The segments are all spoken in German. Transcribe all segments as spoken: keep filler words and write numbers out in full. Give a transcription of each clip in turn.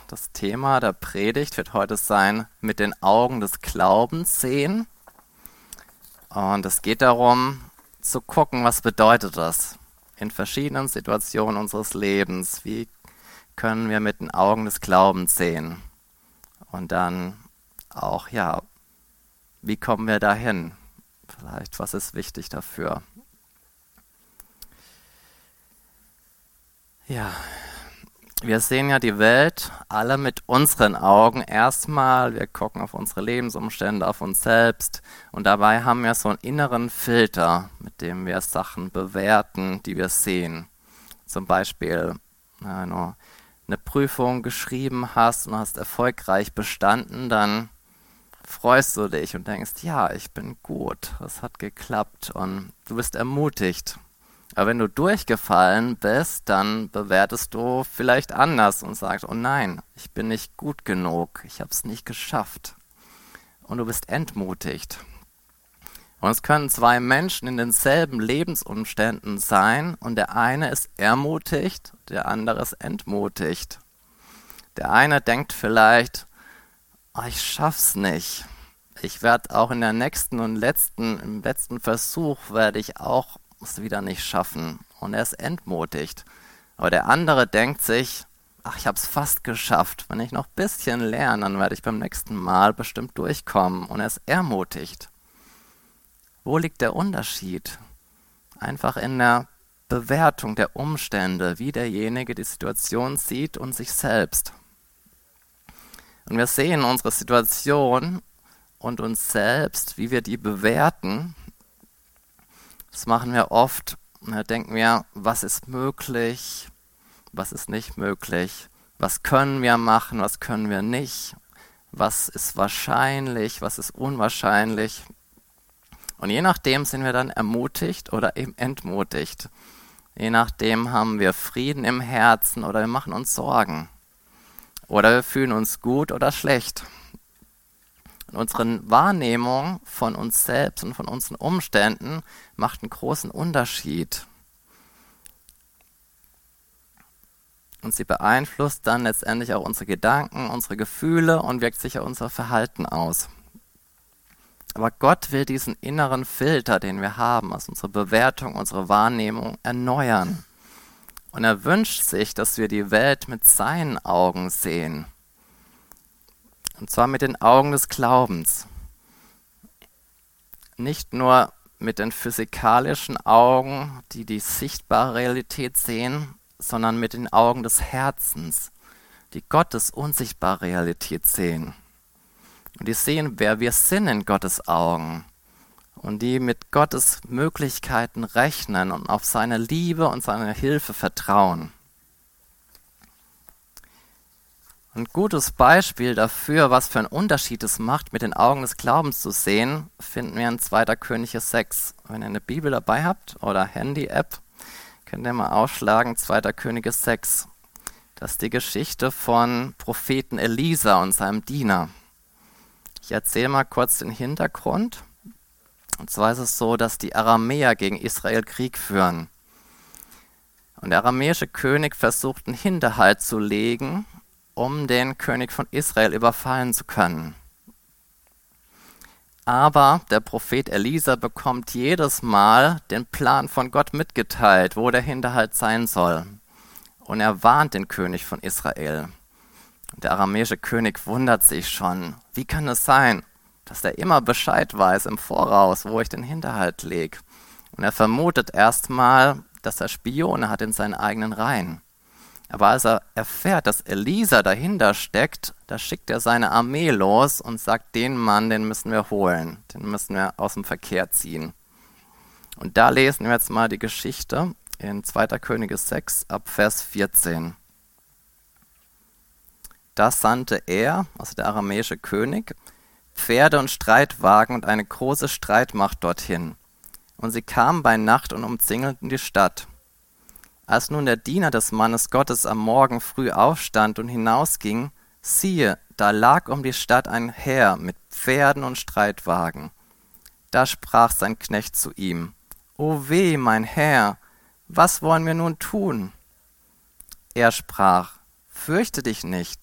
Das Thema der Predigt wird heute sein, mit den Augen des Glaubens sehen. Und es geht darum, zu gucken, was bedeutet das in verschiedenen Situationen unseres Lebens. Wie können wir mit den Augen des Glaubens sehen? Und dann auch, ja, wie kommen wir dahin? Vielleicht, was ist wichtig dafür? Ja, wir sehen ja die Welt alle mit unseren Augen erstmal. Wir gucken auf unsere Lebensumstände, auf uns selbst. Und dabei haben wir so einen inneren Filter, mit dem wir Sachen bewerten, die wir sehen. Zum Beispiel, wenn du eine Prüfung geschrieben hast und hast erfolgreich bestanden, dann freust du dich und denkst, ja, ich bin gut, es hat geklappt und du bist ermutigt. Aber wenn du durchgefallen bist, dann bewertest du vielleicht anders und sagst, oh nein, ich bin nicht gut genug, ich habe es nicht geschafft. Und du bist entmutigt. Und es können zwei Menschen in denselben Lebensumständen sein und der eine ist ermutigt, der andere ist entmutigt. Der eine denkt vielleicht, oh, ich schaff's nicht. Ich werde auch in der nächsten und letzten, im letzten Versuch werde ich auch es wieder nicht schaffen und er ist entmutigt. Aber der andere denkt sich, ach, ich habe es fast geschafft. Wenn ich noch ein bisschen lerne, dann werde ich beim nächsten Mal bestimmt durchkommen und er ist ermutigt. Wo liegt der Unterschied? Einfach in der Bewertung der Umstände, wie derjenige die Situation sieht und sich selbst. Und wir sehen unsere Situation und uns selbst, wie wir die bewerten. Das machen wir oft. Da denken wir, was ist möglich, was ist nicht möglich, was können wir machen, was können wir nicht, was ist wahrscheinlich, was ist unwahrscheinlich. Und je nachdem sind wir dann ermutigt oder eben entmutigt. Je nachdem haben wir Frieden im Herzen oder wir machen uns Sorgen. Oder wir fühlen uns gut oder schlecht. Und unsere Wahrnehmung von uns selbst und von unseren Umständen macht einen großen Unterschied. Und sie beeinflusst dann letztendlich auch unsere Gedanken, unsere Gefühle und wirkt sich auf unser Verhalten aus. Aber Gott will diesen inneren Filter, den wir haben, also unsere Bewertung, unsere Wahrnehmung, erneuern. Und er wünscht sich, dass wir die Welt mit seinen Augen sehen. Und zwar mit den Augen des Glaubens. Nicht nur mit den physikalischen Augen, die die sichtbare Realität sehen, sondern mit den Augen des Herzens, die Gottes unsichtbare Realität sehen. Und die sehen, wer wir sind in Gottes Augen. Und die mit Gottes Möglichkeiten rechnen und auf seine Liebe und seine Hilfe vertrauen. Ein gutes Beispiel dafür, was für einen Unterschied es macht, mit den Augen des Glaubens zu sehen, finden wir in zweiter Könige sechs. Wenn ihr eine Bibel dabei habt oder Handy-App, könnt ihr mal aufschlagen, zweiter Könige sechs. Das ist die Geschichte von Propheten Elisa und seinem Diener. Ich erzähle mal kurz den Hintergrund. Und zwar ist es so, dass die Aramäer gegen Israel Krieg führen. Und der aramäische König versucht, einen Hinterhalt zu legen, um den König von Israel überfallen zu können. Aber der Prophet Elisa bekommt jedes Mal den Plan von Gott mitgeteilt, wo der Hinterhalt sein soll. Und er warnt den König von Israel. Der aramäische König wundert sich schon, wie kann es sein, dass er immer Bescheid weiß im Voraus, wo ich den Hinterhalt lege. Und er vermutet erstmal, dass er Spione hat in seinen eigenen Reihen. Aber als er erfährt, dass Elisa dahinter steckt, da schickt er seine Armee los und sagt, den Mann, den müssen wir holen, den müssen wir aus dem Verkehr ziehen. Und da lesen wir jetzt mal die Geschichte in zweiter Könige sechs ab Vers vierzehn. Da sandte er, also der aramäische König, Pferde und Streitwagen und eine große Streitmacht dorthin. Und sie kamen bei Nacht und umzingelten die Stadt. Als nun der Diener des Mannes Gottes am Morgen früh aufstand und hinausging, siehe, da lag um die Stadt ein Heer mit Pferden und Streitwagen. Da sprach sein Knecht zu ihm, O weh, mein Herr, was wollen wir nun tun? Er sprach, fürchte dich nicht,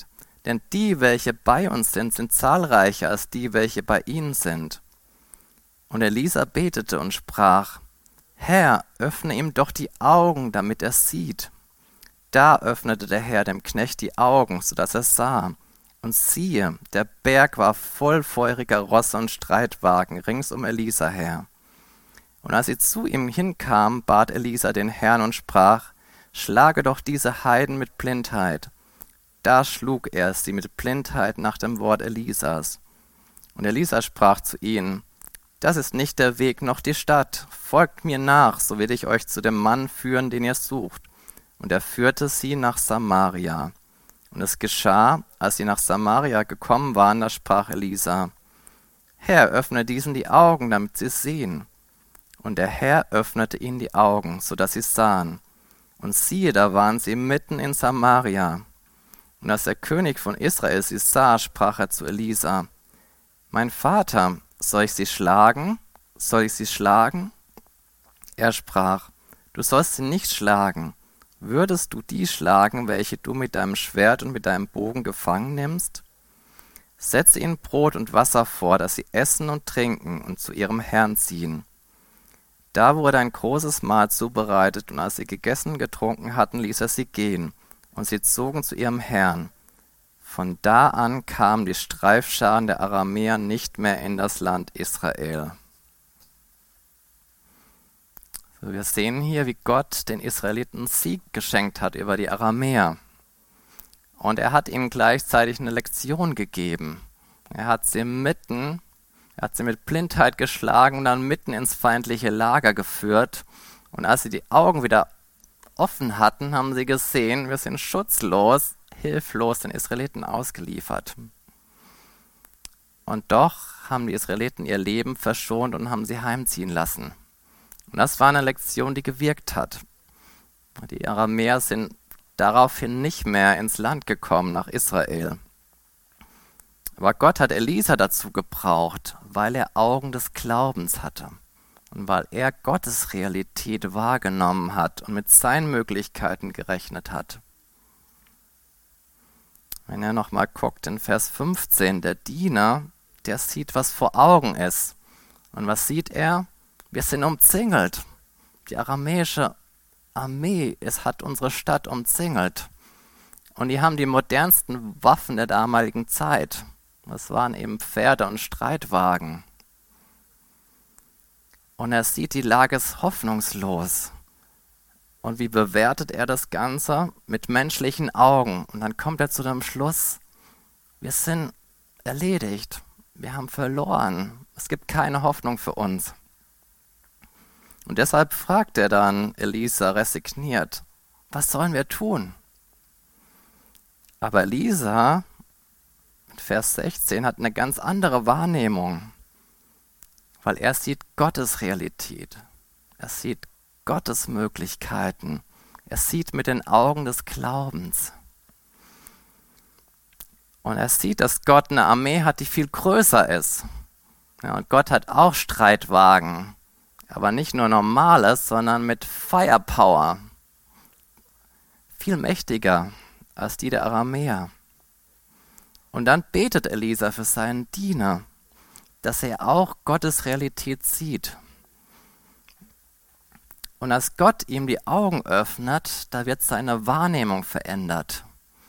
Denn die, welche bei uns sind, sind zahlreicher als die, welche bei ihnen sind. Und Elisa betete und sprach: Herr, öffne ihm doch die Augen, damit er sieht. Da öffnete der Herr dem Knecht die Augen, so dass er sah. Und siehe, der Berg war voll feuriger Rosse und Streitwagen rings um Elisa her. Und als sie zu ihm hinkamen, bat Elisa den Herrn und sprach: Schlage doch diese Heiden mit Blindheit. Da schlug er sie mit Blindheit nach dem Wort Elisas. Und Elisa sprach zu ihnen: Das ist nicht der Weg noch die Stadt. Folgt mir nach, so will ich euch zu dem Mann führen, den ihr sucht. Und er führte sie nach Samaria. Und es geschah, als sie nach Samaria gekommen waren, da sprach Elisa: Herr, öffne diesen die Augen, damit sie sehen. Und der Herr öffnete ihnen die Augen, so dass sie sahen. Und siehe, da waren sie mitten in Samaria. Und als der König von Israel sie sah, sprach er zu Elisa: Mein Vater, soll ich sie schlagen? Soll ich sie schlagen? Er sprach: Du sollst sie nicht schlagen. Würdest du die schlagen, welche du mit deinem Schwert und mit deinem Bogen gefangen nimmst? Setze ihnen Brot und Wasser vor, dass sie essen und trinken und zu ihrem Herrn ziehen. Da wurde ein großes Mahl zubereitet, und als sie gegessen und getrunken hatten, ließ er sie gehen, und sie zogen zu ihrem Herrn. Von da an kamen die Streifscharen der Aramäer nicht mehr in das Land Israel. So, wir sehen hier, wie Gott den Israeliten Sieg geschenkt hat über die Aramäer. Und er hat ihnen gleichzeitig eine Lektion gegeben. Er hat sie mitten, er hat sie mit Blindheit geschlagen und dann mitten ins feindliche Lager geführt. Und als sie die Augen wieder offen hatten, haben sie gesehen, wir sind schutzlos, hilflos den Israeliten ausgeliefert. Und doch haben die Israeliten ihr Leben verschont und haben sie heimziehen lassen. Und das war eine Lektion, die gewirkt hat. Die Aramäer sind daraufhin nicht mehr ins Land gekommen, nach Israel. Aber Gott hat Elisa dazu gebraucht, weil er Augen des Glaubens hatte und weil er Gottes Realität wahrgenommen hat und mit seinen Möglichkeiten gerechnet hat. Wenn er nochmal guckt in Vers fünfzehn, der Diener, der sieht, was vor Augen ist. Und was sieht er? Wir sind umzingelt. Die aramäische Armee, es hat unsere Stadt umzingelt. Und die haben die modernsten Waffen der damaligen Zeit. Das waren eben Pferde und Streitwagen. Und er sieht, die Lage ist hoffnungslos. Und wie bewertet er das Ganze? Mit menschlichen Augen. Und dann kommt er zu dem Schluss: Wir sind erledigt. Wir haben verloren. Es gibt keine Hoffnung für uns. Und deshalb fragt er dann Elisa resigniert: Was sollen wir tun? Aber Elisa, in Vers sechzehn, hat eine ganz andere Wahrnehmung, weil er sieht Gottes Realität. Er sieht Gottes Möglichkeiten. Er sieht mit den Augen des Glaubens. Und er sieht, dass Gott eine Armee hat, die viel größer ist. Ja, und Gott hat auch Streitwagen. Aber nicht nur normales, sondern mit Firepower. Viel mächtiger als die der Aramäer. Und dann betet Elisa für seinen Diener, dass er auch Gottes Realität sieht. Und als Gott ihm die Augen öffnet, da wird seine Wahrnehmung verändert.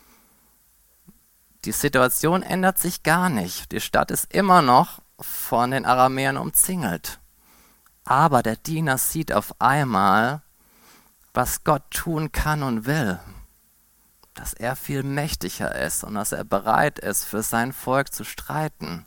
Die Situation ändert sich gar nicht. Die Stadt ist immer noch von den Aramäern umzingelt. Aber der Diener sieht auf einmal, was Gott tun kann und will. Dass er viel mächtiger ist und dass er bereit ist, für sein Volk zu streiten.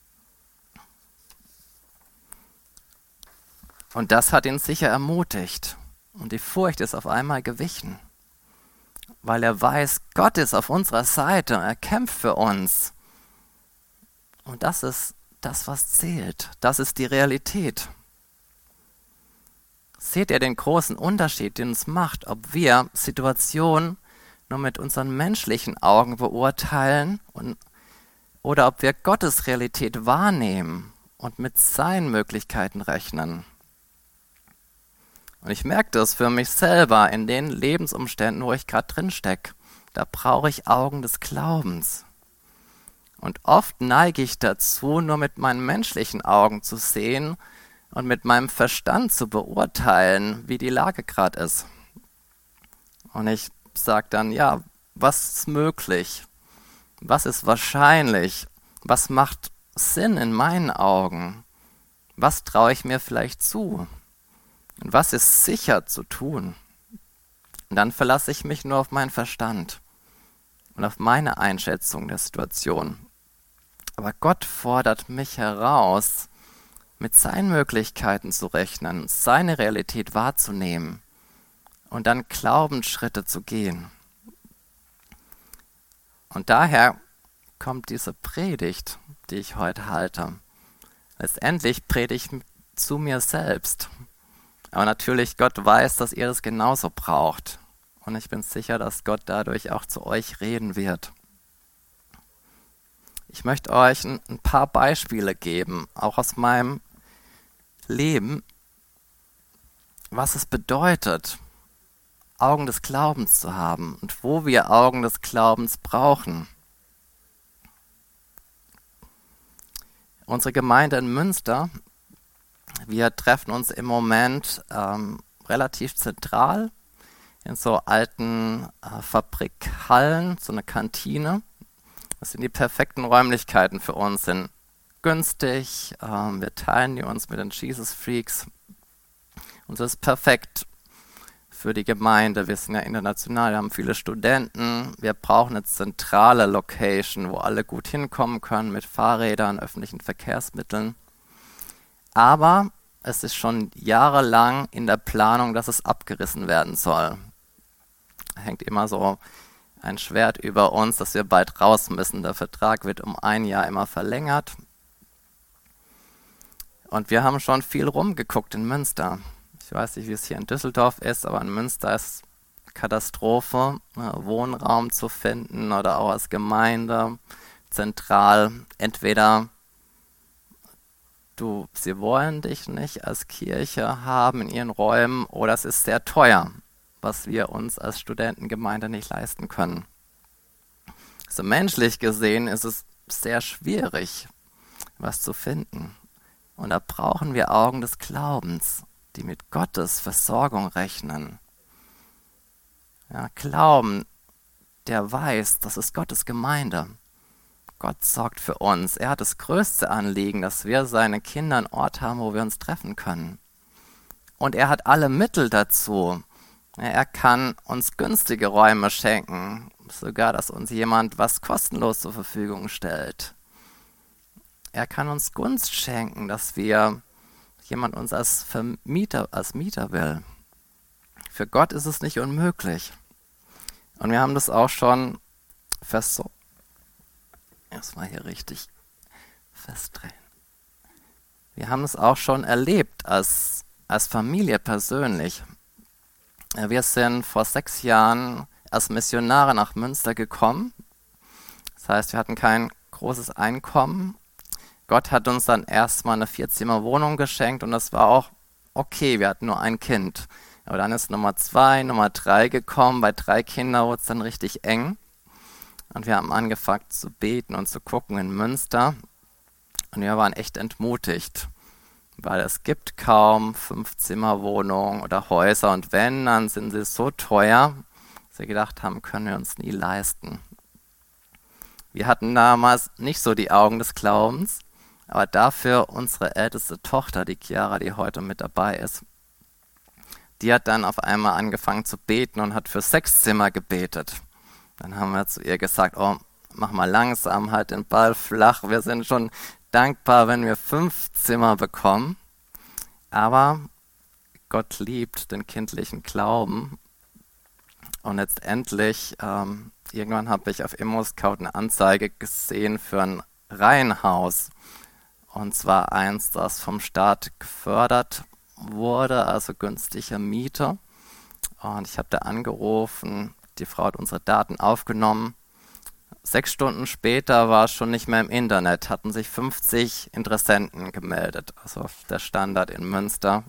Und das hat ihn sicher ermutigt. Und die Furcht ist auf einmal gewichen. Weil er weiß, Gott ist auf unserer Seite und er kämpft für uns. Und das ist das, was zählt. Das ist die Realität. Seht ihr den großen Unterschied, den es macht, ob wir Situationen nur mit unseren menschlichen Augen beurteilen und, oder ob wir Gottes Realität wahrnehmen und mit seinen Möglichkeiten rechnen? Und ich merke das für mich selber in den Lebensumständen, wo ich gerade drin stecke. Da brauche ich Augen des Glaubens. Und oft neige ich dazu, nur mit meinen menschlichen Augen zu sehen und mit meinem Verstand zu beurteilen, wie die Lage gerade ist. Und ich sage dann, ja, was ist möglich? Was ist wahrscheinlich? Was macht Sinn in meinen Augen? Was traue ich mir vielleicht zu? Und was ist sicher zu tun? Und dann verlasse ich mich nur auf meinen Verstand und auf meine Einschätzung der Situation. Aber Gott fordert mich heraus, mit seinen Möglichkeiten zu rechnen, seine Realität wahrzunehmen und dann Glaubensschritte zu gehen. Und daher kommt diese Predigt, die ich heute halte. Letztendlich predige ich zu mir selbst. Aber natürlich, Gott weiß, dass ihr das genauso braucht. Und ich bin sicher, dass Gott dadurch auch zu euch reden wird. Ich möchte euch ein, ein paar Beispiele geben, auch aus meinem Leben, was es bedeutet, Augen des Glaubens zu haben und wo wir Augen des Glaubens brauchen. Unsere Gemeinde in Münster, wir treffen uns im Moment ähm, relativ zentral in so alten äh, Fabrikhallen, so eine Kantine. Das sind die perfekten Räumlichkeiten für uns, sind günstig, ähm, wir teilen die uns mit den Jesus Freaks und das ist perfekt für die Gemeinde. Wir sind ja international, wir haben viele Studenten, wir brauchen eine zentrale Location, wo alle gut hinkommen können mit Fahrrädern, öffentlichen Verkehrsmitteln. Aber es ist schon jahrelang in der Planung, dass es abgerissen werden soll. Hängt immer so ein Schwert über uns, dass wir bald raus müssen. Der Vertrag wird um ein Jahr immer verlängert. Und wir haben schon viel rumgeguckt in Münster. Ich weiß nicht, wie es hier in Düsseldorf ist, aber in Münster ist Katastrophe, Wohnraum zu finden oder auch als Gemeinde zentral. Entweder du, sie wollen dich nicht als Kirche haben in ihren Räumen oder es ist sehr teuer, was wir uns als Studentengemeinde nicht leisten können. So menschlich gesehen ist es sehr schwierig, was zu finden. Und da brauchen wir Augen des Glaubens, die mit Gottes Versorgung rechnen. Ja, Glauben, der weiß, das ist Gottes Gemeinde. Gott sorgt für uns. Er hat das größte Anliegen, dass wir seine Kinder einen Ort haben, wo wir uns treffen können. Und er hat alle Mittel dazu. Er kann uns günstige Räume schenken, sogar, dass uns jemand was kostenlos zur Verfügung stellt. Er kann uns Gunst schenken, dass wir jemand uns als Vermieter, als Mieter will. Für Gott ist es nicht unmöglich. Und wir haben das auch schon versorgt. Erstmal hier richtig festdrehen. Wir haben es auch schon erlebt als, als Familie persönlich. Wir sind vor sechs Jahren als Missionare nach Münster gekommen. Das heißt, wir hatten kein großes Einkommen. Gott hat uns dann erstmal eine Vierzimmer-Wohnung geschenkt und das war auch okay, wir hatten nur ein Kind. Aber dann ist Nummer zwei, Nummer drei gekommen. Bei drei Kindern wurde es dann richtig eng. Und wir haben angefangen zu beten und zu gucken in Münster. Und wir waren echt entmutigt, weil es gibt kaum Fünf-Zimmer-Wohnungen oder Häuser. Und wenn, dann sind sie so teuer, dass wir gedacht haben, können wir uns nie leisten. Wir hatten damals nicht so die Augen des Glaubens, aber dafür unsere älteste Tochter, die Chiara, die heute mit dabei ist, die hat dann auf einmal angefangen zu beten und hat für sechs Zimmer gebetet. Dann haben wir zu ihr gesagt, oh, mach mal langsam, halt den Ball flach. Wir sind schon dankbar, wenn wir fünf Zimmer bekommen. Aber Gott liebt den kindlichen Glauben. Und letztendlich, ähm, irgendwann habe ich auf ImmoScout eine Anzeige gesehen für ein Reihenhaus. Und zwar eins, das vom Staat gefördert wurde, also günstige Miete. Und ich habe da angerufen, die Frau hat unsere Daten aufgenommen. Sechs Stunden später war es schon nicht mehr im Internet, hatten sich fünfzig Interessenten gemeldet, also der Standard in Münster.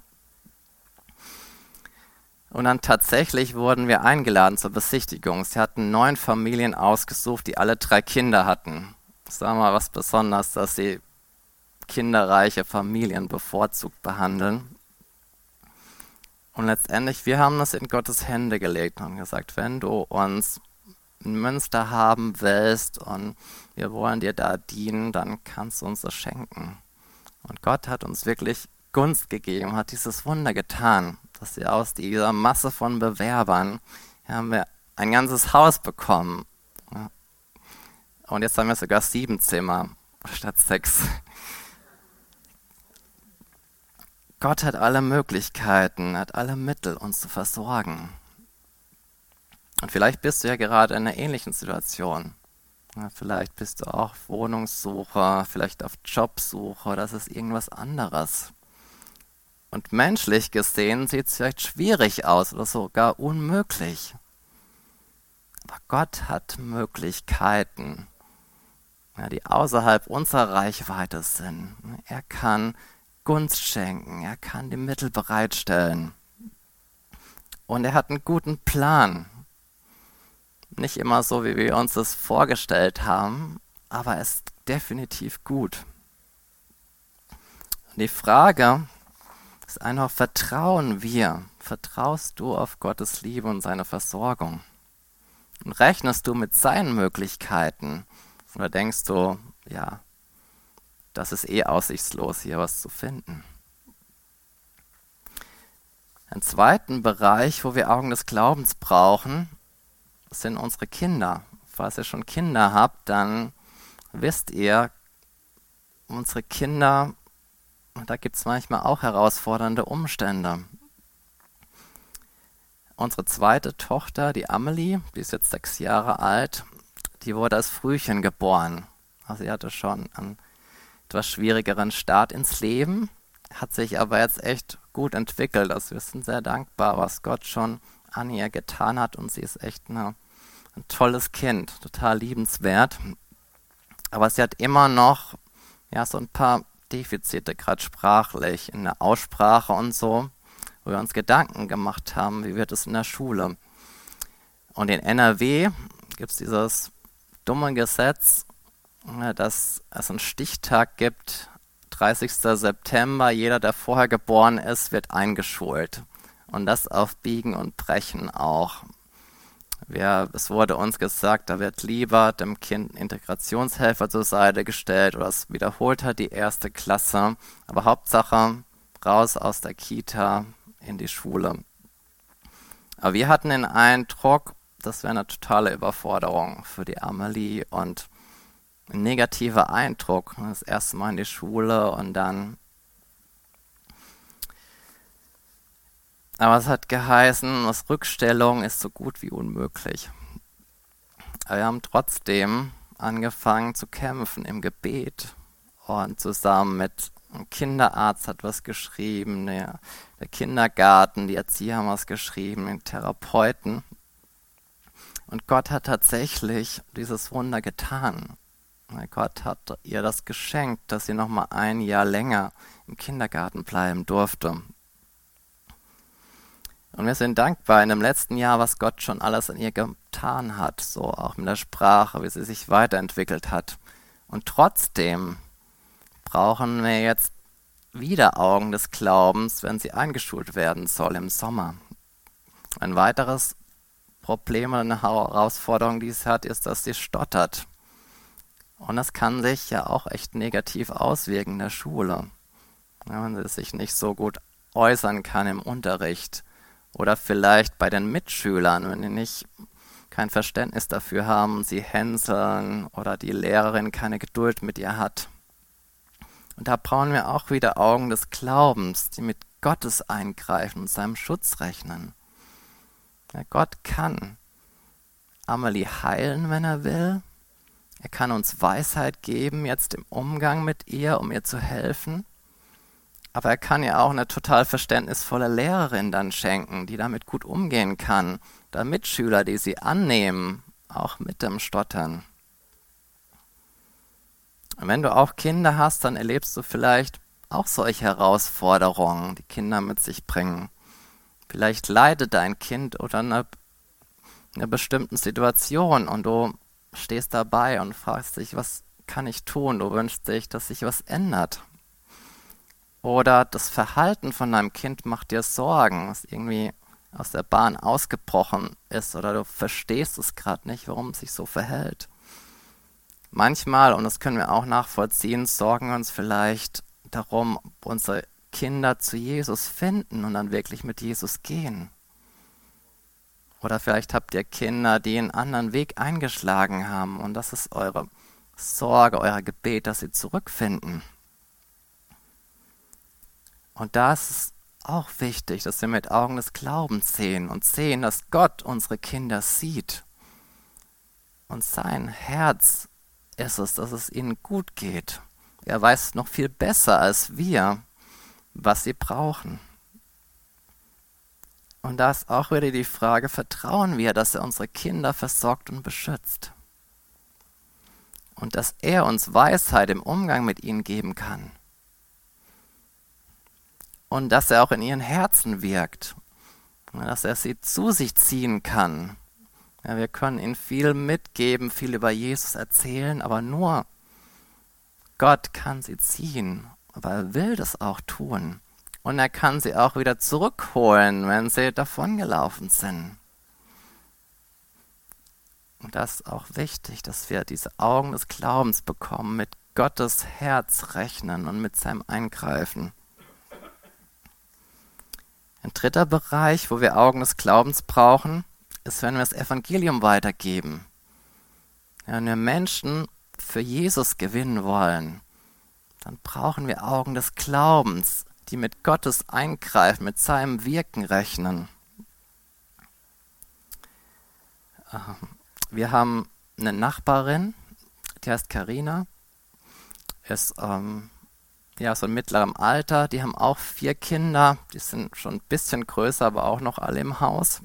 Und dann tatsächlich wurden wir eingeladen zur Besichtigung. Sie hatten neun Familien ausgesucht, die alle drei Kinder hatten. Sag mal, was besonders, dass sie kinderreiche Familien bevorzugt behandeln. Und letztendlich, wir haben das in Gottes Hände gelegt und gesagt, wenn du uns in Münster haben willst und wir wollen dir da dienen, dann kannst du uns das schenken. Und Gott hat uns wirklich Gunst gegeben, hat dieses Wunder getan, dass wir aus dieser Masse von Bewerbern, hier haben wir ein ganzes Haus bekommen. Und jetzt haben wir sogar sieben Zimmer statt sechs. Gott hat alle Möglichkeiten, hat alle Mittel, uns zu versorgen. Und vielleicht bist du ja gerade in einer ähnlichen Situation. Ja, vielleicht bist du auch auf Wohnungssuche, vielleicht auf Jobsuche, das ist irgendwas anderes. Und menschlich gesehen sieht es vielleicht schwierig aus oder sogar unmöglich. Aber Gott hat Möglichkeiten, ja, die außerhalb unserer Reichweite sind. Er kann Gunst schenken, er kann die Mittel bereitstellen. Und er hat einen guten Plan. Nicht immer so, wie wir uns das vorgestellt haben, aber es ist definitiv gut. Und die Frage ist einfach, vertrauen wir? Vertraust du auf Gottes Liebe und seine Versorgung? Und rechnest du mit seinen Möglichkeiten? Oder denkst du, ja, das ist eh aussichtslos, hier was zu finden? Ein zweiten Bereich, wo wir Augen des Glaubens brauchen, sind unsere Kinder. Falls ihr schon Kinder habt, dann wisst ihr, unsere Kinder, da gibt es manchmal auch herausfordernde Umstände. Unsere zweite Tochter, die Amelie, die ist jetzt sechs Jahre alt, die wurde als Frühchen geboren. Also sie hatte schon einen etwas schwierigeren Start ins Leben, hat sich aber jetzt echt gut entwickelt. Also wir sind sehr dankbar, was Gott schon an ihr getan hat, und sie ist echt eine, ein tolles Kind, total liebenswert. Aber sie hat immer noch ja, so ein paar Defizite, gerade sprachlich, in der Aussprache und so, wo wir uns Gedanken gemacht haben, wie wird es in der Schule. Und in N R W gibt es dieses dumme Gesetz, dass es einen Stichtag gibt, dreißigster September, jeder, der vorher geboren ist, wird eingeschult. Und das auf Biegen und Brechen auch. Wir, es wurde uns gesagt, da wird lieber dem Kind ein Integrationshelfer zur Seite gestellt oder es wiederholt hat die erste Klasse. Aber Hauptsache raus aus der Kita in die Schule. Aber wir hatten den Eindruck, das wäre eine totale Überforderung für die Amelie und ein negativer Eindruck. Das erste Mal in die Schule und dann. Aber es hat geheißen, dass Rückstellung ist so gut wie unmöglich. Aber wir haben trotzdem angefangen zu kämpfen im Gebet. Und zusammen mit einem Kinderarzt hat was geschrieben, der, der Kindergarten, die Erzieher haben was geschrieben, den Therapeuten. Und Gott hat tatsächlich dieses Wunder getan. Gott hat ihr das geschenkt, dass sie noch mal ein Jahr länger im Kindergarten bleiben durfte. Und wir sind dankbar in dem letzten Jahr, was Gott schon alles an ihr getan hat, so auch mit der Sprache, wie sie sich weiterentwickelt hat. Und trotzdem brauchen wir jetzt wieder Augen des Glaubens, wenn sie eingeschult werden soll im Sommer. Ein weiteres Problem oder eine Herausforderung, die sie hat, ist, dass sie stottert. Und das kann sich ja auch echt negativ auswirken in der Schule. Ja, wenn sie sich nicht so gut äußern kann im Unterricht. Oder vielleicht bei den Mitschülern, wenn die nicht kein Verständnis dafür haben, sie hänseln oder die Lehrerin keine Geduld mit ihr hat. Und da brauchen wir auch wieder Augen des Glaubens, die mit Gottes Eingreifen und seinem Schutz rechnen. Ja, Gott kann Amelie heilen, wenn er will. Er kann uns Weisheit geben, jetzt im Umgang mit ihr, um ihr zu helfen. Aber er kann ihr auch eine total verständnisvolle Lehrerin dann schenken, die damit gut umgehen kann. Da Mitschüler, die sie annehmen, auch mit dem Stottern. Und wenn du auch Kinder hast, dann erlebst du vielleicht auch solche Herausforderungen, die Kinder mit sich bringen. Vielleicht leidet dein Kind oder eine, eine bestimmte Situation und du stehst dabei und fragst dich, was kann ich tun? Du wünschst dich, dass sich was ändert. Oder das Verhalten von deinem Kind macht dir Sorgen, was irgendwie aus der Bahn ausgebrochen ist, oder du verstehst es gerade nicht, warum es sich so verhält. Manchmal, und das können wir auch nachvollziehen, sorgen wir uns vielleicht darum, ob unsere Kinder zu Jesus finden und dann wirklich mit Jesus gehen. Oder vielleicht habt ihr Kinder, die einen anderen Weg eingeschlagen haben und das ist eure Sorge, euer Gebet, dass sie zurückfinden. Und da ist es auch wichtig, dass wir mit Augen des Glaubens sehen und sehen, dass Gott unsere Kinder sieht. Und sein Herz ist es, dass es ihnen gut geht. Er weiß noch viel besser als wir, was sie brauchen. Und da ist auch wieder die Frage, vertrauen wir, dass er unsere Kinder versorgt und beschützt? Und dass er uns Weisheit im Umgang mit ihnen geben kann. Und dass er auch in ihren Herzen wirkt. Dass er sie zu sich ziehen kann. Ja, wir können ihnen viel mitgeben, viel über Jesus erzählen, aber nur Gott kann sie ziehen. Aber er will das auch tun. Und er kann sie auch wieder zurückholen, wenn sie davongelaufen sind. Und das ist auch wichtig, dass wir diese Augen des Glaubens bekommen, mit Gottes Herz rechnen und mit seinem Eingreifen. Ein dritter Bereich, wo wir Augen des Glaubens brauchen, ist, wenn wir das Evangelium weitergeben. Ja, wenn wir Menschen für Jesus gewinnen wollen, dann brauchen wir Augen des Glaubens, die mit Gottes Eingreifen, mit seinem Wirken rechnen. Wir haben eine Nachbarin, die heißt Carina, ist ähm, ja, so in mittlerem Alter, die haben auch vier Kinder, die sind schon ein bisschen größer, aber auch noch alle im Haus.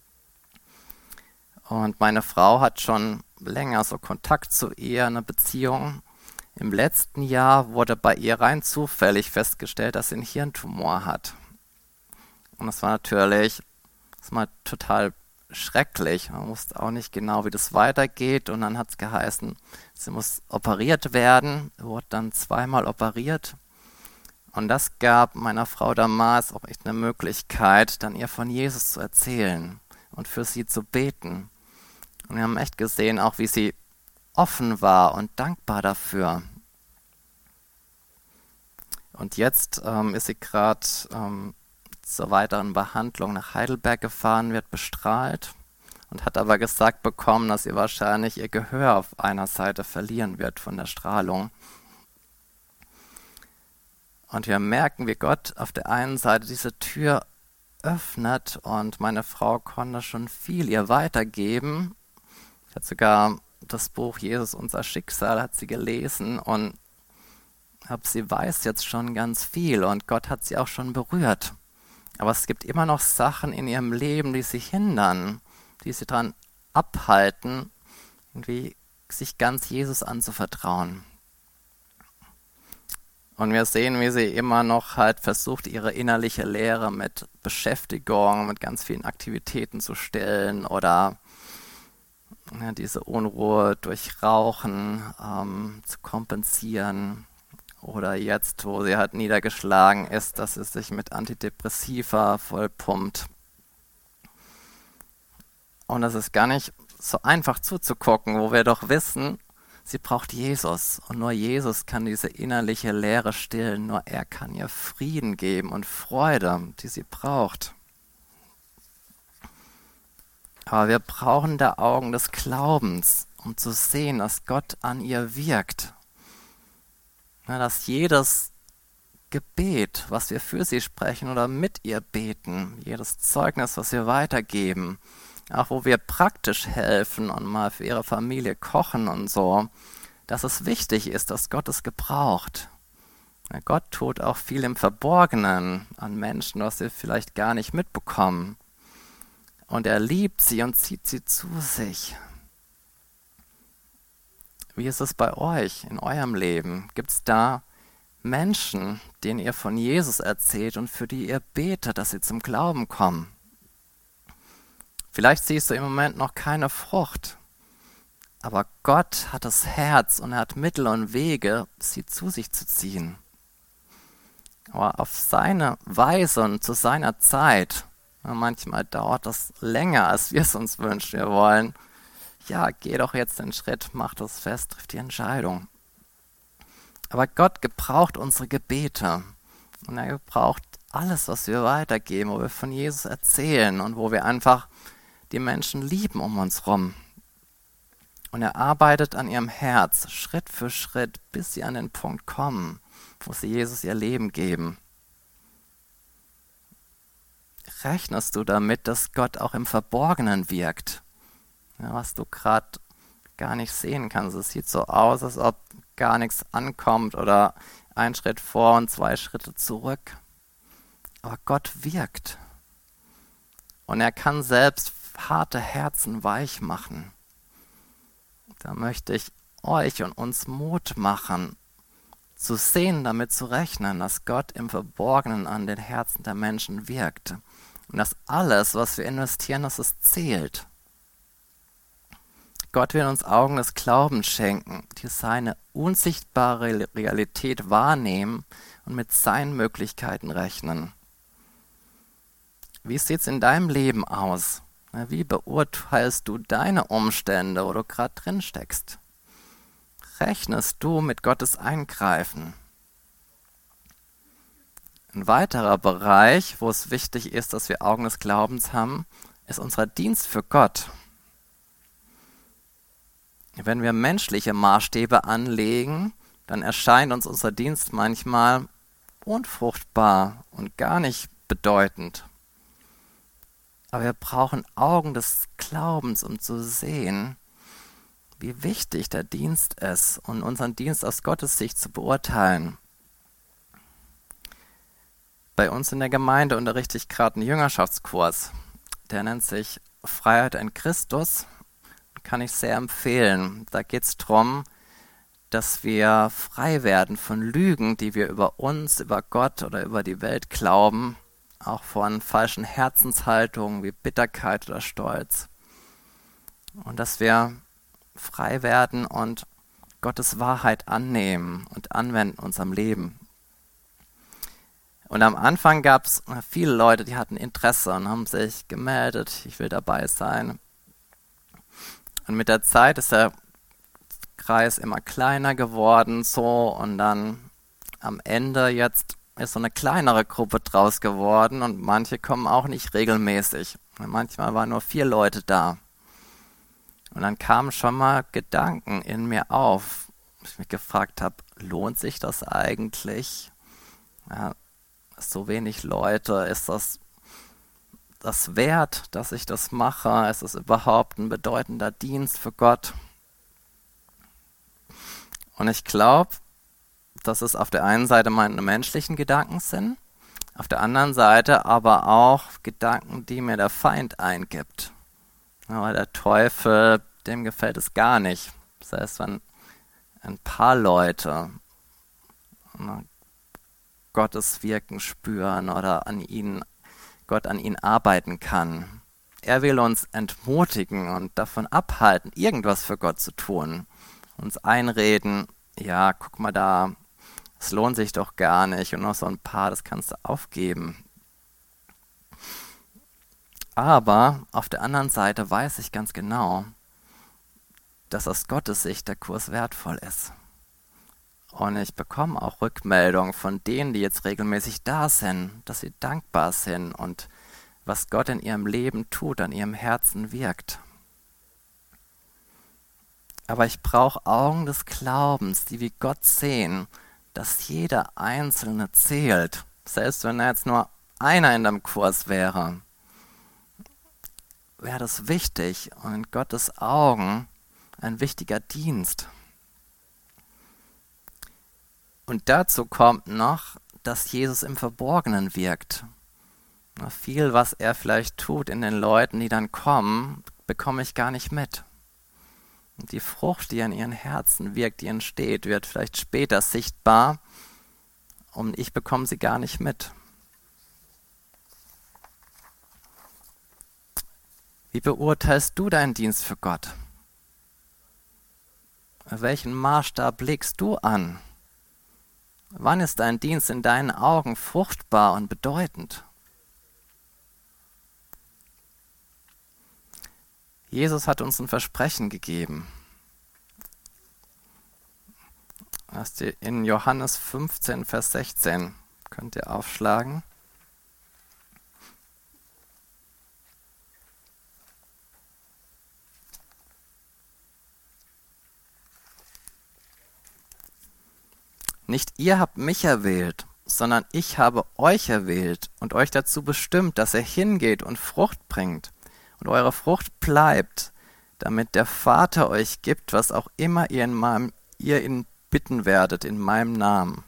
Und meine Frau hat schon länger so Kontakt zu ihr, eine Beziehung. Im letzten Jahr wurde bei ihr rein zufällig festgestellt, dass sie einen Hirntumor hat. Und das war natürlich das war total schrecklich. Man wusste auch nicht genau, wie das weitergeht. Und dann hat es geheißen, sie muss operiert werden, wurde dann zweimal operiert. Und das gab meiner Frau damals auch echt eine Möglichkeit, dann ihr von Jesus zu erzählen und für sie zu beten. Und wir haben echt gesehen, auch wie sie offen war und dankbar dafür. Und jetzt ähm, ist sie gerade ähm, zur weiteren Behandlung nach Heidelberg gefahren, wird bestrahlt und hat aber gesagt bekommen, dass sie wahrscheinlich ihr Gehör auf einer Seite verlieren wird von der Strahlung. Und wir merken, wie Gott auf der einen Seite diese Tür öffnet und meine Frau konnte schon viel ihr weitergeben. Sie hat sogar das Buch Jesus, unser Schicksal, hat sie gelesen und hab, sie weiß jetzt schon ganz viel und Gott hat sie auch schon berührt. Aber es gibt immer noch Sachen in ihrem Leben, die sie hindern, die sie daran abhalten, irgendwie sich ganz Jesus anzuvertrauen. Und wir sehen, wie sie immer noch halt versucht, ihre innerliche Leere mit Beschäftigung, mit ganz vielen Aktivitäten zu stillen oder ja, diese Unruhe durch Rauchen ähm, zu kompensieren. Oder jetzt, wo sie halt niedergeschlagen ist, dass sie sich mit Antidepressiva vollpumpt. Und das ist gar nicht so einfach zuzugucken, wo wir doch wissen, sie braucht Jesus. Und nur Jesus kann diese innerliche Leere stillen. Nur er kann ihr Frieden geben und Freude, die sie braucht. Aber wir brauchen da Augen des Glaubens, um zu sehen, dass Gott an ihr wirkt. Ja, dass jedes Gebet, was wir für sie sprechen oder mit ihr beten, jedes Zeugnis, was wir weitergeben, auch wo wir praktisch helfen und mal für ihre Familie kochen und so, dass es wichtig ist, dass Gott es gebraucht. Ja, Gott tut auch viel im Verborgenen an Menschen, was sie vielleicht gar nicht mitbekommen. Und er liebt sie und zieht sie zu sich. Wie ist es bei euch in eurem Leben? Gibt es da Menschen, denen ihr von Jesus erzählt und für die ihr betet, dass sie zum Glauben kommen? Vielleicht siehst du im Moment noch keine Frucht, Aber Gott hat das Herz und er hat Mittel und Wege, sie zu sich zu ziehen. Aber auf seine Weise und zu seiner Zeit, ja, manchmal dauert das länger, als wir es uns wünschen. Wir wollen, ja, geh doch jetzt den Schritt, mach das fest, triff die Entscheidung. Aber Gott gebraucht unsere Gebete und er gebraucht alles, was wir weitergeben, wo wir von Jesus erzählen und wo wir einfach die Menschen lieben um uns rum. Und er arbeitet an ihrem Herz, Schritt für Schritt, bis sie an den Punkt kommen, wo sie Jesus ihr Leben geben. Rechnest du damit, dass Gott auch im Verborgenen wirkt? Ja, was du gerade gar nicht sehen kannst. Es sieht so aus, als ob gar nichts ankommt oder ein Schritt vor und zwei Schritte zurück. Aber Gott wirkt. Und er kann selbst harte Herzen weich machen. Da möchte ich euch und uns Mut machen, zu sehen, damit zu rechnen, dass Gott im Verborgenen an den Herzen der Menschen wirkt. Und dass alles, was wir investieren, dass es zählt. Gott will uns Augen des Glaubens schenken, die seine unsichtbare Realität wahrnehmen und mit seinen Möglichkeiten rechnen. Wie sieht es in deinem Leben aus? Wie beurteilst du deine Umstände, wo du gerade drin steckst? Rechnest du mit Gottes Eingreifen? Ein weiterer Bereich, wo es wichtig ist, dass wir Augen des Glaubens haben, ist unser Dienst für Gott. Wenn wir menschliche Maßstäbe anlegen, dann erscheint uns unser Dienst manchmal unfruchtbar und gar nicht bedeutend. Aber wir brauchen Augen des Glaubens, um zu sehen, wie wichtig der Dienst ist und unseren Dienst aus Gottes Sicht zu beurteilen. Bei uns in der Gemeinde unterrichte ich gerade einen Jüngerschaftskurs. Der nennt sich Freiheit in Christus. Kann ich sehr empfehlen. Da geht es darum, dass wir frei werden von Lügen, die wir über uns, über Gott oder über die Welt glauben, auch von falschen Herzenshaltungen wie Bitterkeit oder Stolz. Und dass wir frei werden und Gottes Wahrheit annehmen und anwenden in unserem Leben. Und am Anfang gab es viele Leute, die hatten Interesse und haben sich gemeldet, ich will dabei sein. Und mit der Zeit ist der Kreis immer kleiner geworden, so, und dann am Ende jetzt ist so eine kleinere Gruppe draus geworden und manche kommen auch nicht regelmäßig. Und manchmal waren nur vier Leute da. Und dann kamen schon mal Gedanken in mir auf, wo ich mich gefragt habe, lohnt sich das eigentlich? Ja, so wenig Leute, ist das das wert, dass ich das mache? Ist es überhaupt ein bedeutender Dienst für Gott? Und ich glaube, dass es auf der einen Seite meine menschlichen Gedanken sind, auf der anderen Seite aber auch Gedanken, die mir der Feind eingibt. Ja, weil der Teufel, dem gefällt es gar nicht. Das heißt, wenn ein paar Leute Gottes Wirken spüren oder an ihnen, Gott an ihnen arbeiten kann. Er will uns entmutigen und davon abhalten, irgendwas für Gott zu tun. Uns einreden, ja, guck mal da, es lohnt sich doch gar nicht und noch so ein paar, das kannst du aufgeben. Aber auf der anderen Seite weiß ich ganz genau, dass aus Gottes Sicht der Kurs wertvoll ist. Und ich bekomme auch Rückmeldungen von denen, die jetzt regelmäßig da sind, dass sie dankbar sind und was Gott in ihrem Leben tut, an ihrem Herzen wirkt. Aber ich brauche Augen des Glaubens, die wie Gott sehen, dass jeder Einzelne zählt. Selbst wenn er jetzt nur einer in dem Kurs wäre, wäre das wichtig und in Gottes Augen ein wichtiger Dienst. Und dazu kommt noch, dass Jesus im Verborgenen wirkt. Viel, was er vielleicht tut in den Leuten, die dann kommen, bekomme ich gar nicht mit. Und die Frucht, die an ihren Herzen wirkt, die entsteht, wird vielleicht später sichtbar und ich bekomme sie gar nicht mit. Wie beurteilst du deinen Dienst für Gott? Welchen Maßstab legst du an? Wann ist dein Dienst in deinen Augen fruchtbar und bedeutend? Jesus hat uns ein Versprechen gegeben. Das ist in Johannes fünfzehn, Vers sechzehn. Könnt ihr aufschlagen. Nicht ihr habt mich erwählt, sondern ich habe euch erwählt und euch dazu bestimmt, dass ihr hingeht und Frucht bringt und eure Frucht bleibt, damit der Vater euch gibt, was auch immer ihr in meinem, ihr ihn bitten werdet in meinem Namen.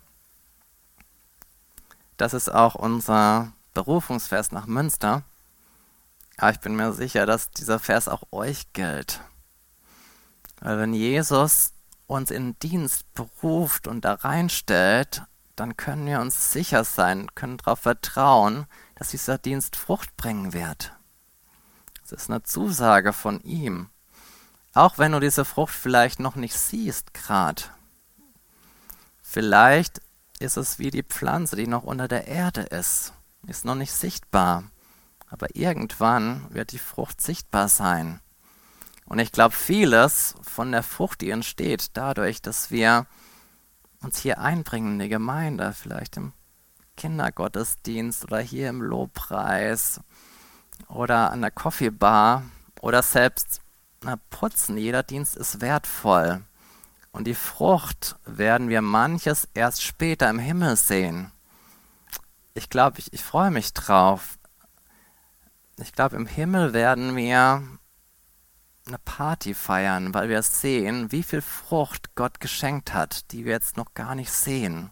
Das ist auch unser Berufungsvers nach Münster. Aber ich bin mir sicher, dass dieser Vers auch euch gilt. Weil wenn Jesus uns in Dienst beruft und da reinstellt, dann können wir uns sicher sein, können darauf vertrauen, dass dieser Dienst Frucht bringen wird. Das ist eine Zusage von ihm. Auch wenn du diese Frucht vielleicht noch nicht siehst gerade. Vielleicht ist es wie die Pflanze, die noch unter der Erde ist. Ist noch nicht sichtbar. Aber irgendwann wird die Frucht sichtbar sein. Und ich glaube, vieles von der Frucht, die entsteht, dadurch, dass wir uns hier einbringen in die Gemeinde, vielleicht im Kindergottesdienst oder hier im Lobpreis oder an der Coffeebar oder selbst na, putzen. Jeder Dienst ist wertvoll. Und die Frucht werden wir manches erst später im Himmel sehen. Ich glaube, ich, ich freue mich drauf. Ich glaube, im Himmel werden wir eine Party feiern, weil wir sehen, wie viel Frucht Gott geschenkt hat, die wir jetzt noch gar nicht sehen.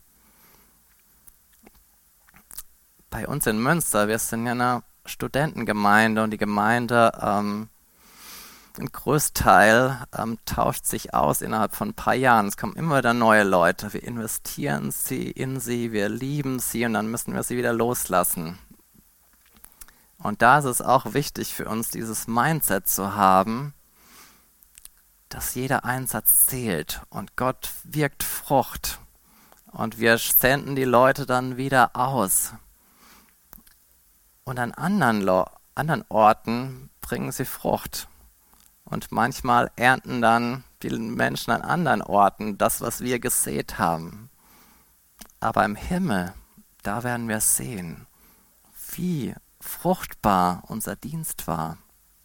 Bei uns in Münster, wir sind ja eine Studentengemeinde und die Gemeinde, ähm, ein Großteil ähm, tauscht sich aus innerhalb von ein paar Jahren. Es kommen immer wieder neue Leute. Wir investieren sie in sie, wir lieben sie und dann müssen wir sie wieder loslassen. Und da ist es auch wichtig für uns, dieses Mindset zu haben, dass jeder Einsatz zählt und Gott wirkt Frucht. Und wir senden die Leute dann wieder aus. Und an anderen, Lo- anderen Orten bringen sie Frucht. Und manchmal ernten dann die Menschen an anderen Orten das, was wir gesät haben. Aber im Himmel, da werden wir sehen, wie fruchtbar unser Dienst war.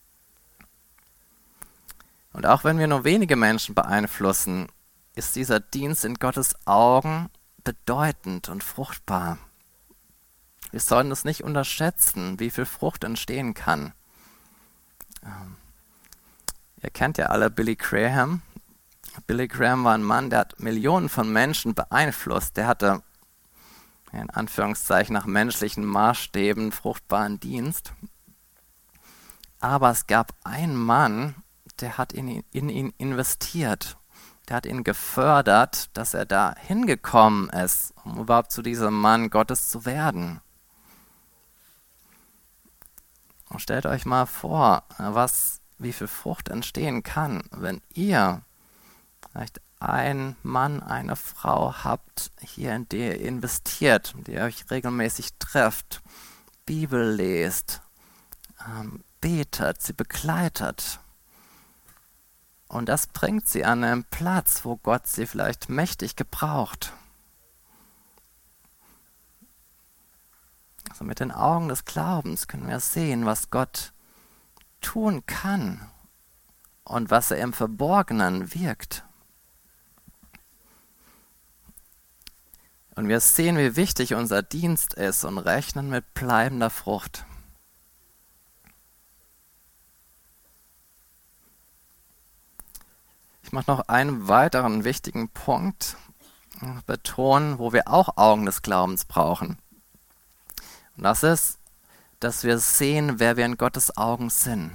Und auch wenn wir nur wenige Menschen beeinflussen, ist dieser Dienst in Gottes Augen bedeutend und fruchtbar. Wir sollen es nicht unterschätzen, wie viel Frucht entstehen kann. Ähm, ihr kennt ja alle Billy Graham. Billy Graham war ein Mann, der hat Millionen von Menschen beeinflusst. Der hatte, in Anführungszeichen nach menschlichen Maßstäben, fruchtbaren Dienst. Aber es gab einen Mann, der hat in ihn, in ihn investiert. Der hat ihn gefördert, dass er da hingekommen ist, um überhaupt zu diesem Mann Gottes zu werden. Und stellt euch mal vor, was, wie viel Frucht entstehen kann, wenn ihr vielleicht einen Mann, eine Frau habt, hier in die ihr investiert, in die ihr euch regelmäßig trefft, Bibel lest, ähm, betet, sie begleitet. Und das bringt sie an einen Platz, wo Gott sie vielleicht mächtig gebraucht. Also mit den Augen des Glaubens können wir sehen, was Gott tun kann und was er im Verborgenen wirkt. Und wir sehen, wie wichtig unser Dienst ist und rechnen mit bleibender Frucht. Ich möchte noch einen weiteren wichtigen Punkt betonen, wo wir auch Augen des Glaubens brauchen. Und das ist, dass wir sehen, wer wir in Gottes Augen sind.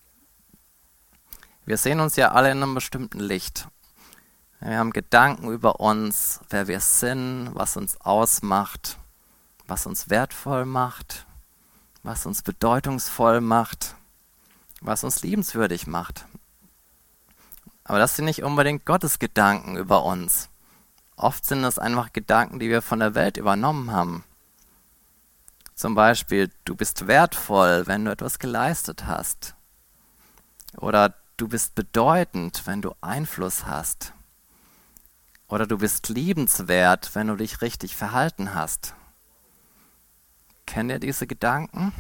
Wir sehen uns ja alle in einem bestimmten Licht. Wir haben Gedanken über uns, wer wir sind, was uns ausmacht, was uns wertvoll macht, was uns bedeutungsvoll macht, was uns liebenswürdig macht. Aber das sind nicht unbedingt Gottes Gedanken über uns. Oft sind es einfach Gedanken, die wir von der Welt übernommen haben. Zum Beispiel, du bist wertvoll, wenn du etwas geleistet hast. Oder du bist bedeutend, wenn du Einfluss hast. Oder du bist liebenswert, wenn du dich richtig verhalten hast. Kennt ihr diese Gedanken?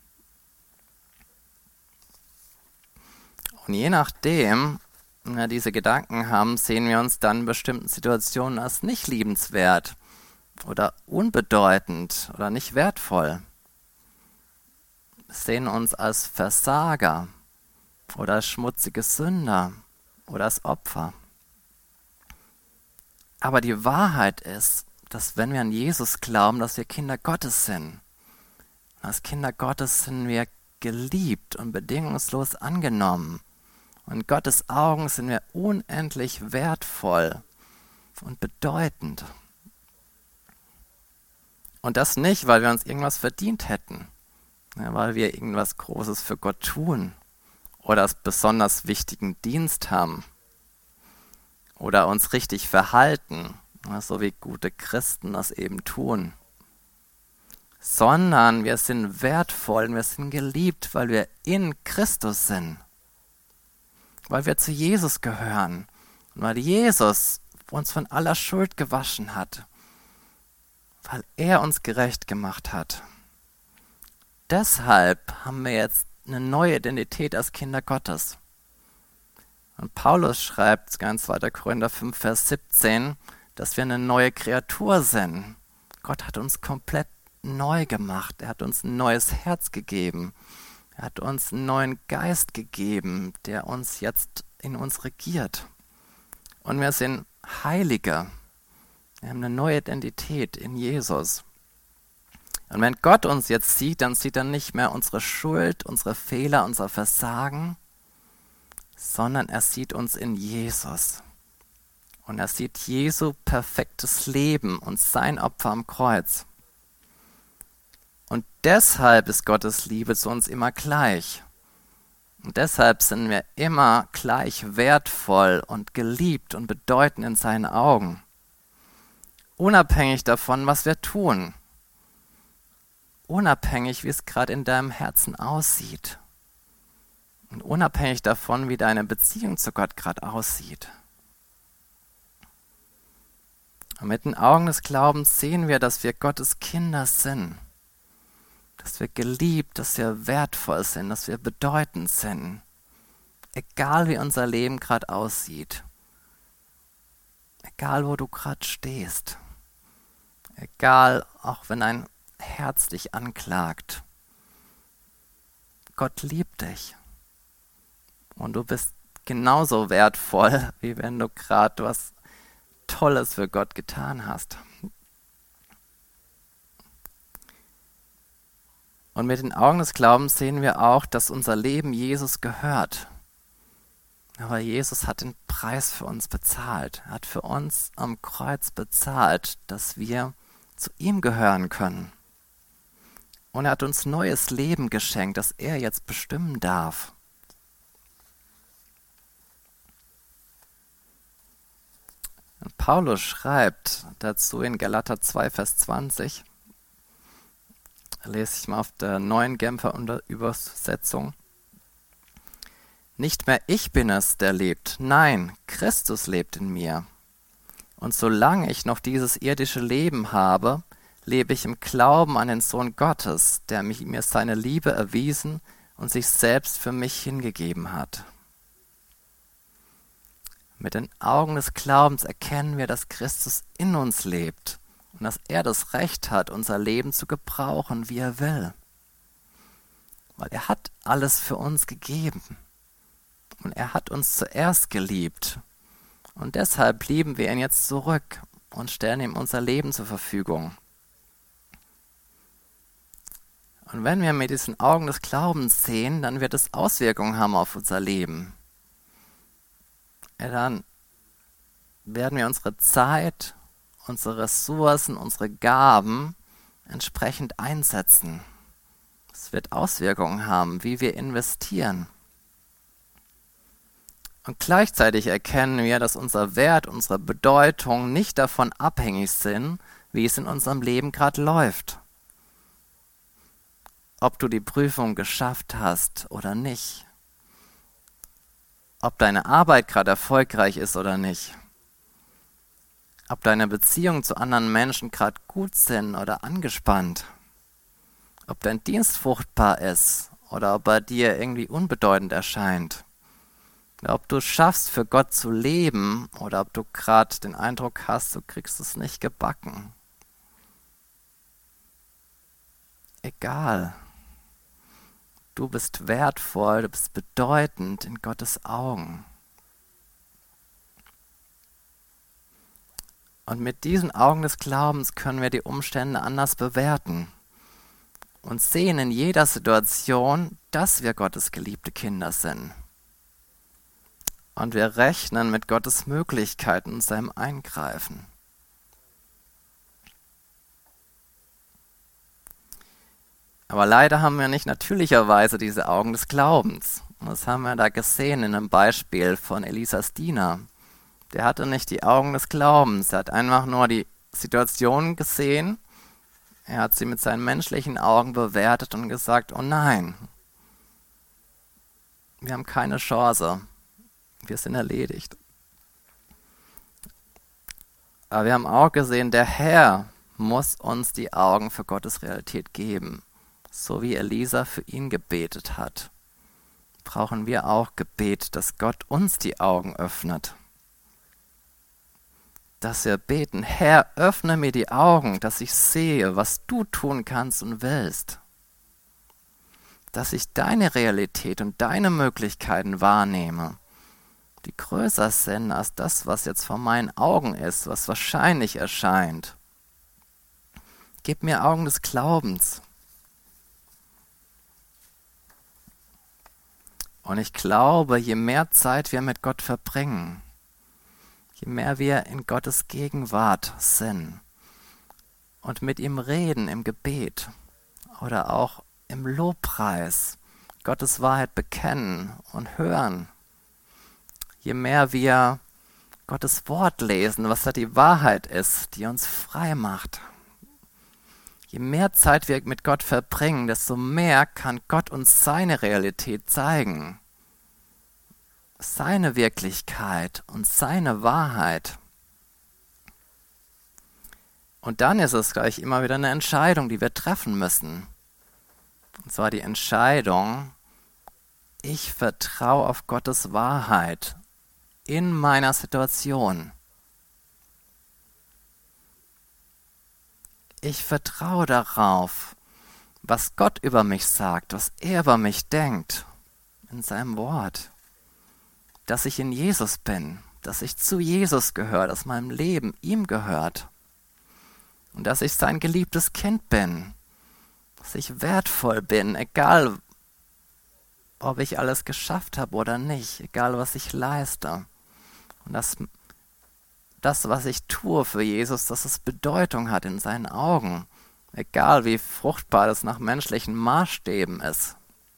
Und je nachdem, wenn wir diese Gedanken haben, sehen wir uns dann in bestimmten Situationen als nicht liebenswert oder unbedeutend oder nicht wertvoll. Wir sehen uns als Versager oder als schmutzige Sünder oder als Opfer. Aber die Wahrheit ist, dass wenn wir an Jesus glauben, dass wir Kinder Gottes sind. Als Kinder Gottes sind wir geliebt und bedingungslos angenommen. Und in Gottes Augen sind wir unendlich wertvoll und bedeutend. Und das nicht, weil wir uns irgendwas verdient hätten, ja, weil wir irgendwas Großes für Gott tun oder einen besonders wichtigen Dienst haben oder uns richtig verhalten, ja, so wie gute Christen das eben tun. Sondern wir sind wertvoll und wir sind geliebt, weil wir in Christus sind. Weil wir zu Jesus gehören und weil Jesus uns von aller Schuld gewaschen hat, weil er uns gerecht gemacht hat. Deshalb haben wir jetzt eine neue Identität als Kinder Gottes. Und Paulus schreibt in zweiter Korinther fünf, Vers siebzehn, dass wir eine neue Kreatur sind. Gott hat uns komplett neu gemacht. Er hat uns ein neues Herz gegeben. Er hat uns einen neuen Geist gegeben, der uns jetzt in uns regiert. Und wir sind Heilige. Wir haben eine neue Identität in Jesus. Und wenn Gott uns jetzt sieht, dann sieht er nicht mehr unsere Schuld, unsere Fehler, unser Versagen, sondern er sieht uns in Jesus. Und er sieht Jesu perfektes Leben und sein Opfer am Kreuz. Und deshalb ist Gottes Liebe zu uns immer gleich. Und deshalb sind wir immer gleich wertvoll und geliebt und bedeutend in seinen Augen. Unabhängig davon, was wir tun. Unabhängig, wie es gerade in deinem Herzen aussieht. Und unabhängig davon, wie deine Beziehung zu Gott gerade aussieht. Und mit den Augen des Glaubens sehen wir, dass wir Gottes Kinder sind. Dass wir geliebt, dass wir wertvoll sind, dass wir bedeutend sind. Egal wie unser Leben gerade aussieht. Egal wo du gerade stehst. Egal, auch wenn ein Herz dich anklagt. Gott liebt dich. Und du bist genauso wertvoll, wie wenn du gerade was Tolles für Gott getan hast. Und mit den Augen des Glaubens sehen wir auch, dass unser Leben Jesus gehört. Aber Jesus hat den Preis für uns bezahlt. Er hat für uns am Kreuz bezahlt, dass wir zu ihm gehören können. Und er hat uns neues Leben geschenkt, das er jetzt bestimmen darf. Und Paulus schreibt dazu in Galater zwei, Vers zwanzig, lese ich mal auf der neuen Genfer Übersetzung. Nicht mehr ich bin es, der lebt, nein, Christus lebt in mir. Und solange ich noch dieses irdische Leben habe, lebe ich im Glauben an den Sohn Gottes, der mich, mir seine Liebe erwiesen und sich selbst für mich hingegeben hat. Mit den Augen des Glaubens erkennen wir, dass Christus in uns lebt und dass er das Recht hat, unser Leben zu gebrauchen, wie er will. Weil er hat alles für uns gegeben. Und er hat uns zuerst geliebt. Und deshalb lieben wir ihn jetzt zurück und stellen ihm unser Leben zur Verfügung. Und wenn wir mit diesen Augen des Glaubens sehen, dann wird es Auswirkungen haben auf unser Leben. Ja, dann werden wir unsere Zeit, unsere Ressourcen, unsere Gaben entsprechend einsetzen. Es wird Auswirkungen haben, wie wir investieren. Und gleichzeitig erkennen wir, dass unser Wert, unsere Bedeutung nicht davon abhängig sind, wie es in unserem Leben gerade läuft. Ob du die Prüfung geschafft hast oder nicht. Ob deine Arbeit gerade erfolgreich ist oder nicht. Ob deine Beziehungen zu anderen Menschen gerade gut sind oder angespannt. Ob dein Dienst fruchtbar ist oder ob er dir irgendwie unbedeutend erscheint. Ob du es schaffst, für Gott zu leben oder ob du gerade den Eindruck hast, du kriegst es nicht gebacken. Egal. Du bist wertvoll, du bist bedeutend in Gottes Augen. Und mit diesen Augen des Glaubens können wir die Umstände anders bewerten und sehen in jeder Situation, dass wir Gottes geliebte Kinder sind. Und wir rechnen mit Gottes Möglichkeiten und seinem Eingreifen. Aber leider haben wir nicht natürlicherweise diese Augen des Glaubens. Und das haben wir da gesehen in einem Beispiel von Elisas Diener. Der hatte nicht die Augen des Glaubens. Er hat einfach nur die Situation gesehen. Er hat sie mit seinen menschlichen Augen bewertet und gesagt, oh nein, wir haben keine Chance. Wir sind erledigt. Aber wir haben auch gesehen, der Herr muss uns die Augen für Gottes Realität geben. So wie Elisa für ihn gebetet hat, brauchen wir auch Gebet, dass Gott uns die Augen öffnet. Dass wir beten, Herr, öffne mir die Augen, dass ich sehe, was du tun kannst und willst. Dass ich deine Realität und deine Möglichkeiten wahrnehme, die größer sind als das, was jetzt vor meinen Augen ist, was wahrscheinlich erscheint. Gib mir Augen des Glaubens. Und ich glaube, je mehr Zeit wir mit Gott verbringen, je mehr wir in Gottes Gegenwart sind und mit ihm reden im Gebet oder auch im Lobpreis, Gottes Wahrheit bekennen und hören, je mehr wir Gottes Wort lesen, was da die Wahrheit ist, die uns frei macht, je mehr Zeit wir mit Gott verbringen, desto mehr kann Gott uns seine Realität zeigen. Seine Wirklichkeit und seine Wahrheit. Und dann ist es gleich immer wieder eine Entscheidung, die wir treffen müssen. Und zwar die Entscheidung, ich vertraue auf Gottes Wahrheit in meiner Situation. Ich vertraue darauf, was Gott über mich sagt, was er über mich denkt in seinem Wort. Dass ich in Jesus bin, dass ich zu Jesus gehöre, dass mein Leben ihm gehört. Und dass ich sein geliebtes Kind bin, dass ich wertvoll bin, egal ob ich alles geschafft habe oder nicht, egal was ich leiste. Und dass das, was ich tue für Jesus, dass es Bedeutung hat in seinen Augen, egal wie fruchtbar das nach menschlichen Maßstäben ist.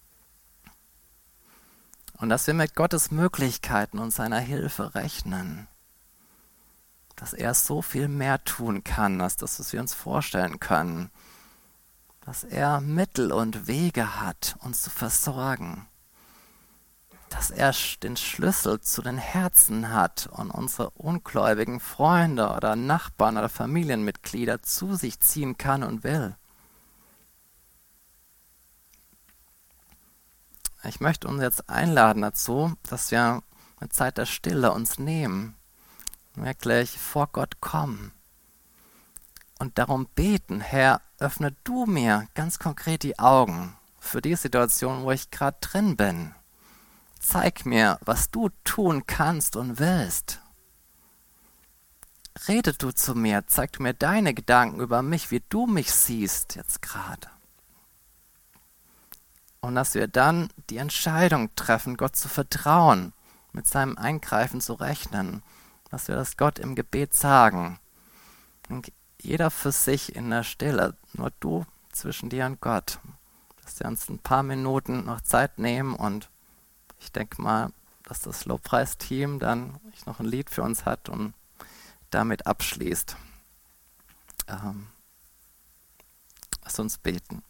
Und dass wir mit Gottes Möglichkeiten und seiner Hilfe rechnen. Dass er so viel mehr tun kann, als das, was wir uns vorstellen können. Dass er Mittel und Wege hat, uns zu versorgen. Dass er den Schlüssel zu den Herzen hat und unsere ungläubigen Freunde oder Nachbarn oder Familienmitglieder zu sich ziehen kann und will. Ich möchte uns jetzt einladen dazu, dass wir eine Zeit der Stille uns nehmen, wirklich vor Gott kommen und darum beten, Herr, öffne du mir ganz konkret die Augen für die Situation, wo ich gerade drin bin. Zeig mir, was du tun kannst und willst. Rede du zu mir, zeig mir deine Gedanken über mich, wie du mich siehst jetzt gerade. Und dass wir dann die Entscheidung treffen, Gott zu vertrauen, mit seinem Eingreifen zu rechnen, dass wir das Gott im Gebet sagen. Und jeder für sich in der Stille, nur du zwischen dir und Gott. Dass wir uns ein paar Minuten noch Zeit nehmen und ich denke mal, dass das Lobpreisteam dann noch ein Lied für uns hat und damit abschließt. Ähm, lass uns beten.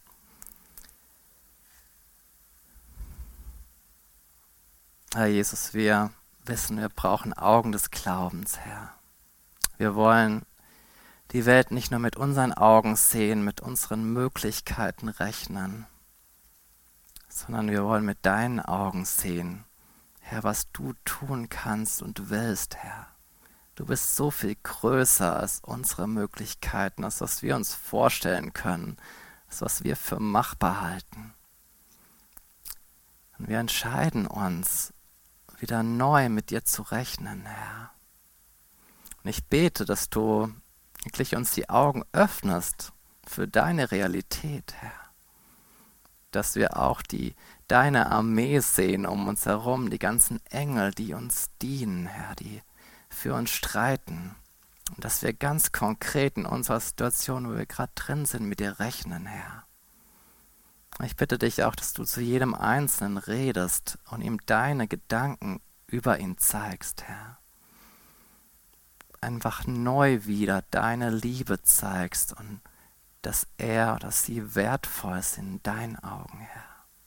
Herr Jesus, wir wissen, wir brauchen Augen des Glaubens, Herr. Wir wollen die Welt nicht nur mit unseren Augen sehen, mit unseren Möglichkeiten rechnen, sondern wir wollen mit deinen Augen sehen, Herr, was du tun kannst und willst, Herr. Du bist so viel größer als unsere Möglichkeiten, als was wir uns vorstellen können, als was wir für machbar halten. Und wir entscheiden uns, wieder neu mit dir zu rechnen, Herr. Und ich bete, dass du wirklich uns die Augen öffnest für deine Realität, Herr. Dass wir auch die deine Armee sehen um uns herum, die ganzen Engel, die uns dienen, Herr, die für uns streiten. Und dass wir ganz konkret in unserer Situation, wo wir gerade drin sind, mit dir rechnen, Herr. Ich bitte dich auch, dass du zu jedem Einzelnen redest und ihm deine Gedanken über ihn zeigst, Herr. Einfach neu wieder deine Liebe zeigst und dass er oder sie wertvoll sind in deinen Augen, Herr.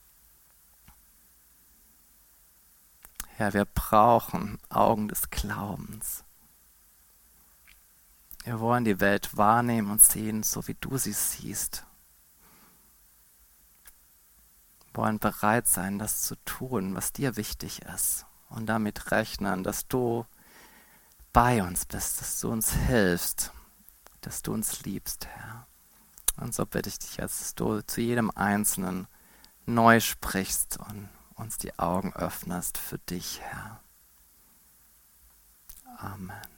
Herr, wir brauchen Augen des Glaubens. Wir wollen die Welt wahrnehmen und sehen, so wie du sie siehst. Wir wollen bereit sein, das zu tun, was dir wichtig ist. Und damit rechnen, dass du bei uns bist, dass du uns hilfst, dass du uns liebst, Herr. Und so bitte ich dich jetzt, dass du zu jedem Einzelnen neu sprichst und uns die Augen öffnest für dich, Herr. Amen.